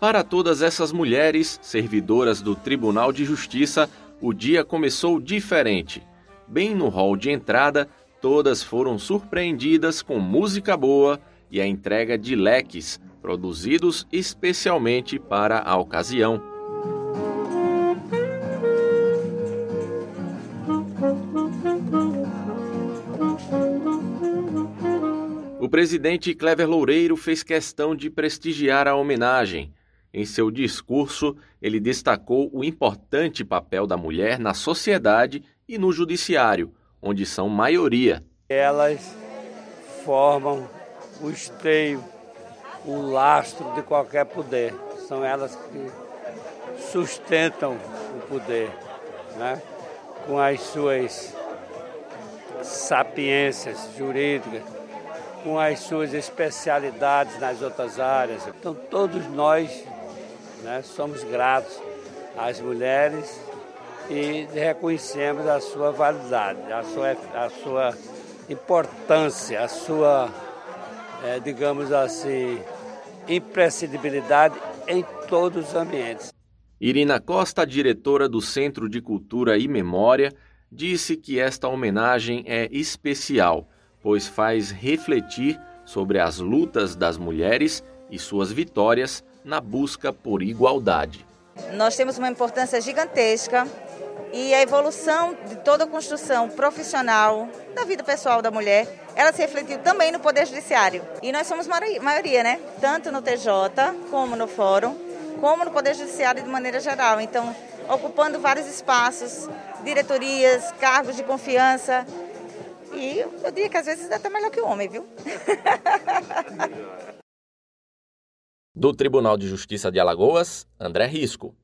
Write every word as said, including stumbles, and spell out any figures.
Para todas essas mulheres, servidoras do Tribunal de Justiça, o dia começou diferente. Bem no hall de entrada, todas foram surpreendidas com música boa e a entrega de leques, produzidos especialmente para a ocasião. O presidente Clever Loureiro fez questão de prestigiar a homenagem. Em seu discurso, ele destacou o importante papel da mulher na sociedade e no judiciário, onde são maioria. Elas formam o esteio, o lastro de qualquer poder. São elas que sustentam o poder, né? Com as suas sapiências jurídicas, com as suas especialidades nas outras áreas. Então, todos nós, né, somos gratos às mulheres e reconhecemos a sua validade, a sua, a sua importância, a sua, é, digamos assim, imprescindibilidade em todos os ambientes. Irina Costa, diretora do Centro de Cultura e Memória, disse que esta homenagem é especial, pois faz refletir sobre as lutas das mulheres e suas vitórias na busca por igualdade. Nós temos uma importância gigantesca e a evolução de toda a construção profissional da vida pessoal da mulher, ela se refletiu também no Poder Judiciário. E nós somos maioria, né? Tanto no T J, como no Fórum, como no Poder Judiciário de maneira geral. Então, ocupando vários espaços, diretorias, cargos de confiança. E eu diria que às vezes é até melhor que o homem, viu? Do Tribunal de Justiça de Alagoas, André Risco.